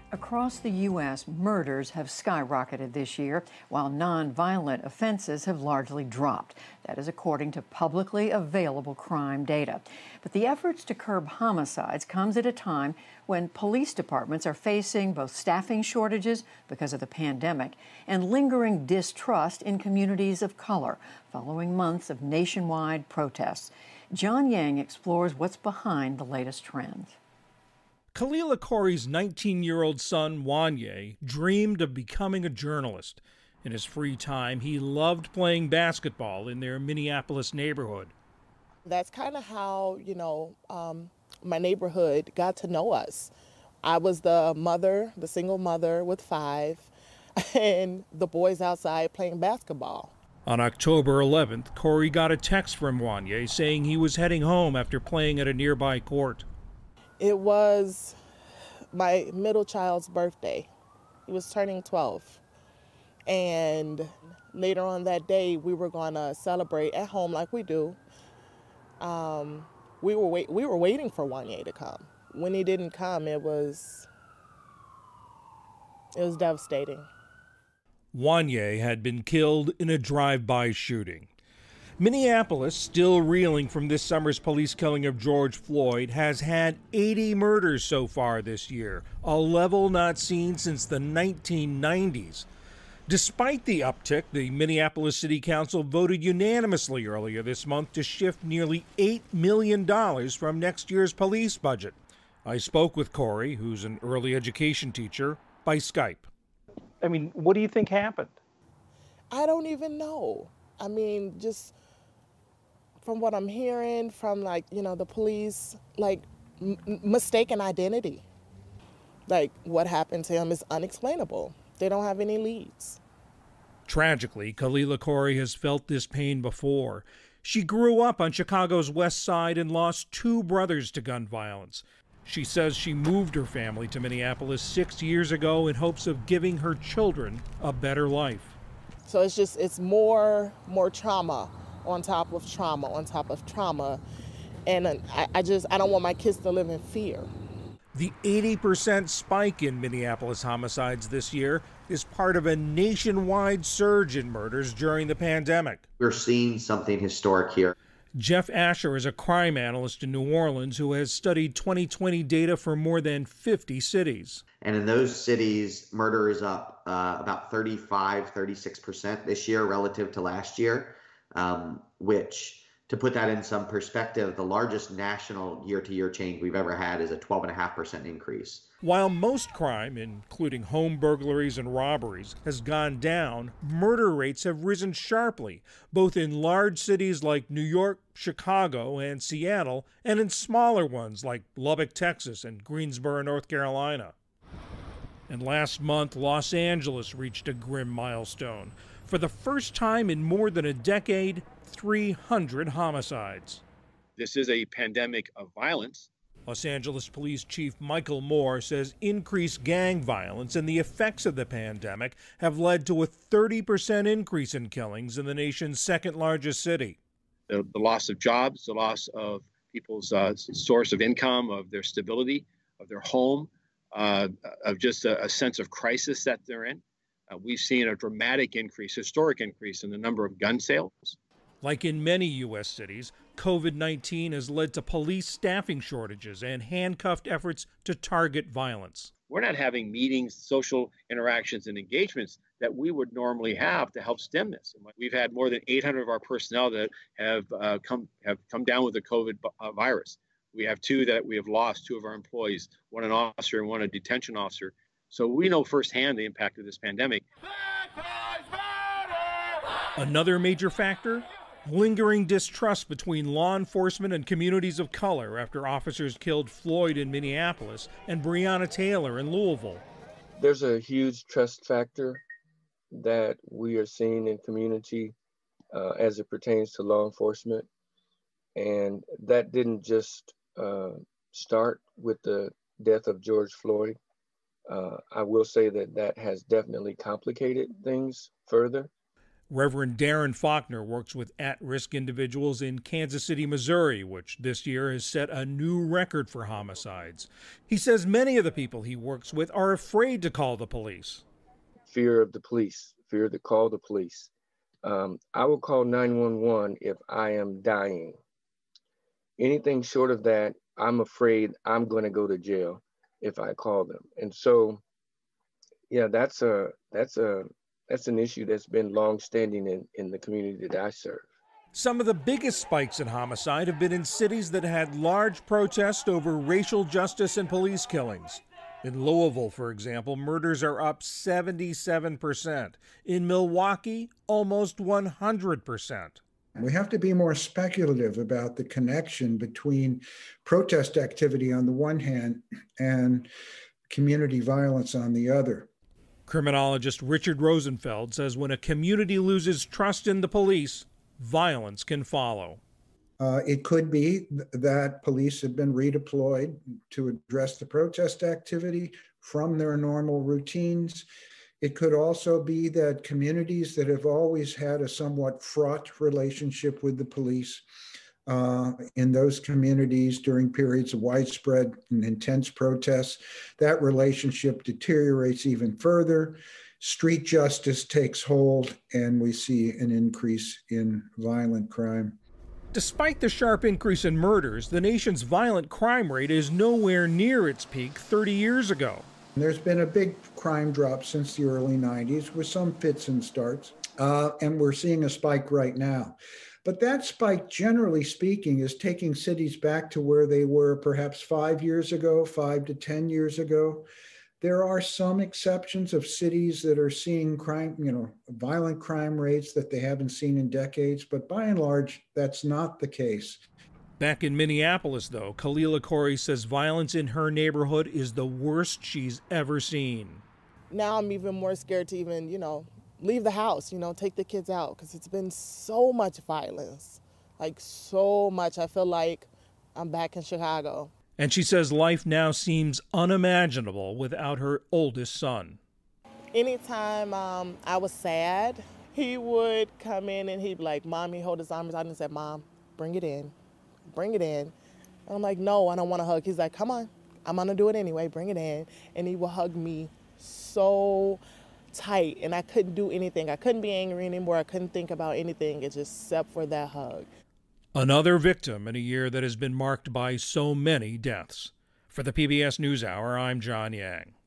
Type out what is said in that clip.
Across the U.S., murders have skyrocketed this year, while nonviolent offenses have largely dropped. That is according to publicly available crime data. But the efforts to curb homicides comes at a time when police departments are facing both staffing shortages because of the pandemic and lingering distrust in communities of color following months of nationwide protests. John Yang explores what's behind the latest trends. Khalila Corey's 19-year-old son, Wanye, dreamed of becoming a journalist. In his free time, he loved playing basketball in their Minneapolis neighborhood. That's kind of how, my neighborhood got to know us. I was the mother, the single mother with 5, and the boys outside playing basketball. On October 11th, Corey got a text from Wanye saying he was heading home after playing at a nearby court. It was my middle child's birthday. He was turning 12. And later on that day, we were going to celebrate at home like we do. We were waiting for Wanye to come. When he didn't come, it was devastating. Wanye had been killed in a drive-by shooting. Minneapolis, still reeling from this summer's police killing of George Floyd, has had 80 murders so far this year, a level not seen since the 1990s. Despite the uptick, the Minneapolis City Council voted unanimously earlier this month to shift nearly $8 million from next year's police budget. I spoke with Corey, who's an early education teacher, by Skype. I mean, what do you think happened? I don't even know. I mean, just from what I'm hearing from, the police, mistaken identity. What happened to him is unexplainable. They don't have any leads. Tragically, Khalila Corey has felt this pain before. She grew up on Chicago's West Side and lost 2 brothers to gun violence. She says she moved her family to Minneapolis 6 years ago in hopes of giving her children a better life. So it's more trauma on top of trauma on top of trauma. And I don't want my kids to live in fear. The 80% spike in Minneapolis homicides this year is part of a nationwide surge in murders during the pandemic. We're seeing something historic here. Jeff Asher is a crime analyst in New Orleans who has studied 2020 data for more than 50 cities. And in those cities, murder is up about 36% this year relative to last year, which, to put that in some perspective, the largest national year-to-year change we've ever had is a 12.5% increase. While most crime, including home burglaries and robberies, has gone down, murder rates have risen sharply, both in large cities like New York, Chicago, and Seattle, and in smaller ones like Lubbock, Texas, and Greensboro, North Carolina. And last month, Los Angeles reached a grim milestone. For the first time in more than a decade, 300 homicides. This is a pandemic of violence. Los Angeles Police Chief Michael Moore says increased gang violence and the effects of the pandemic have led to a 30% increase in killings in the nation's second largest city. The loss of jobs, the loss of people's source of income, of their stability, of their home, of just a sense of crisis that they're in. We've seen a dramatic increase, historic increase in the number of gun sales. Like in many U.S. cities, COVID-19 has led to police staffing shortages and handcuffed efforts to target violence. We're not having meetings, social interactions, and engagements that we would normally have to help stem this. We've had more than 800 of our personnel that have come down with the COVID virus. We have 2 that we have lost, 2 of our employees, one an officer and one a detention officer. So we know firsthand the impact of this pandemic. Another major factor? Lingering distrust between law enforcement and communities of color after officers killed Floyd in Minneapolis and Breonna Taylor in Louisville. There's a huge trust factor that we are seeing in community as it pertains to law enforcement. And that didn't just start with the death of George Floyd. I will say that has definitely complicated things further. Reverend Darren Faulkner works with at-risk individuals in Kansas City, Missouri, which this year has set a new record for homicides. He says many of the people he works with are afraid to call the police. Fear of the police, fear to call the police. I will call 911 if I am dying. Anything short of that, I'm afraid I'm going to go to jail if I call them. And so, yeah, that's an issue that's been long-standing in the community that I serve. Some of the biggest spikes in homicide have been in cities that had large protests over racial justice and police killings. In Louisville, for example, murders are up 77%. In Milwaukee, almost 100%. We have to be more speculative about the connection between protest activity on the one hand and community violence on the other. Criminologist Richard Rosenfeld says when a community loses trust in the police, violence can follow. It could be that police have been redeployed to address the protest activity from their normal routines. It could also be that communities that have always had a somewhat fraught relationship with the police, in those communities during periods of widespread and intense protests, that relationship deteriorates even further. Street justice takes hold, and we see an increase in violent crime. Despite the sharp increase in murders, the nation's violent crime rate is nowhere near its peak 30 years ago. There's been a big crime drop since the early 90s with some fits and starts, and we're seeing a spike right now. But that spike, generally speaking, is taking cities back to where they were perhaps 5 years ago, 5 to 10 years ago. There are some exceptions of cities that are seeing crime, violent crime rates that they haven't seen in decades, but by and large, that's not the case. Back in Minneapolis, though, Kalila Corey says violence in her neighborhood is the worst she's ever seen. Now I'm even more scared to even, leave the house, take the kids out, because it's been so much violence, like so much. I feel like I'm back in Chicago. And she says life now seems unimaginable without her oldest son. Anytime I was sad, he would come in and he'd be like, Mom, he'd hold his arms out and say, Mom, bring it in. Bring it in. And I'm like, no, I don't want to hug. He's like, come on, I'm going to do it anyway. Bring it in. And he would hug me so tight, and I couldn't do anything. I couldn't be angry anymore. I couldn't think about anything except for that hug. Another victim in a year that has been marked by so many deaths. For the PBS NewsHour, I'm John Yang.